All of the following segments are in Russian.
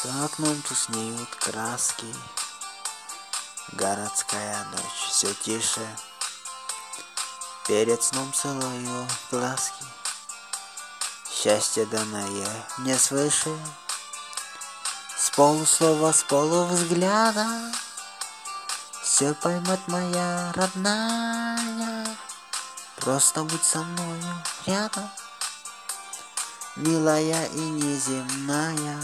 За окном тускнеют краски, городская ночь все тише. Перед сном целую глазки, счастье данное мне свыше. С полуслова, с полувзгляда все поймет моя родная. Просто будь со мною рядом, милая и неземная.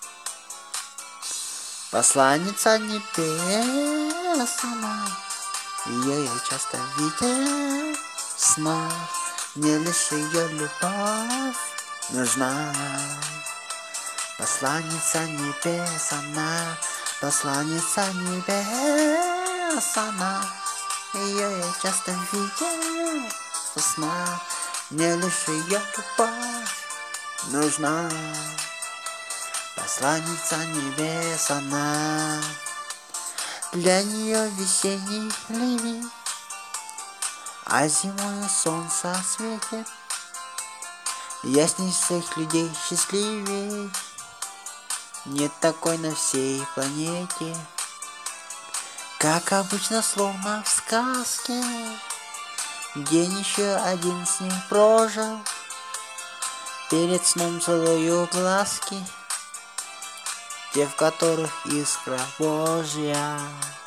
Посланница небес она, ее я часто видел в снах. Мне лишь ее любовь нужна. Посланница небес она, посланница небес она, ее я часто видел в снах. Мне лишь ее любовь нужна. Посланница небес она, для нее весенний ливень, а зимой солнце светит. Я с ней всех людей счастливей, нет такой на всей планете. Как обычно, словно в сказке, день еще один с ней прожил. Перед сном целую глазки, те, в которых искра Божья.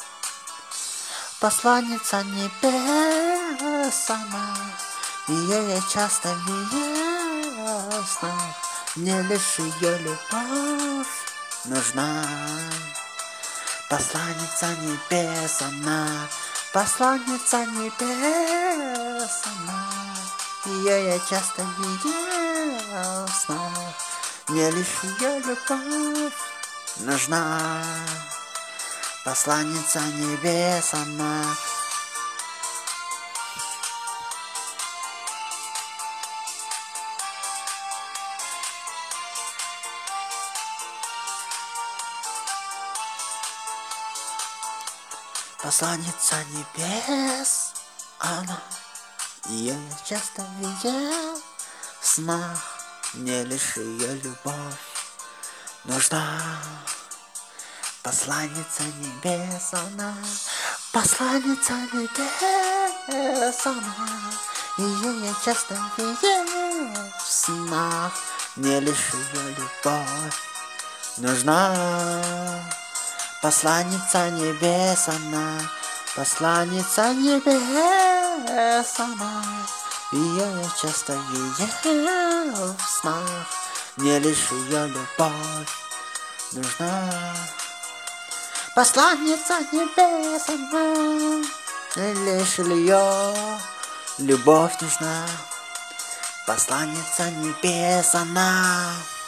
Посланница небес она, ее я часто видел в снах. Мне лишь ее любовь нужна. Посланница небес она, посланница небес она, ее я часто видел в снах. Мне лишь ее любовь нужна. Посланница небес она. Посланница небес она, ее я часто видел в снах. Мне лишь ее любовь нужна. Посланница небес она, посланница небес она, ее я часто видел в снах. Мне лишь ее любовь нужна. Посланница небес она, посланница небес она, ее я часто видел в снах. Мне лишь ее любовь нужна. Посланница небес она, лишь ее любовь нужна. Посланница небес она.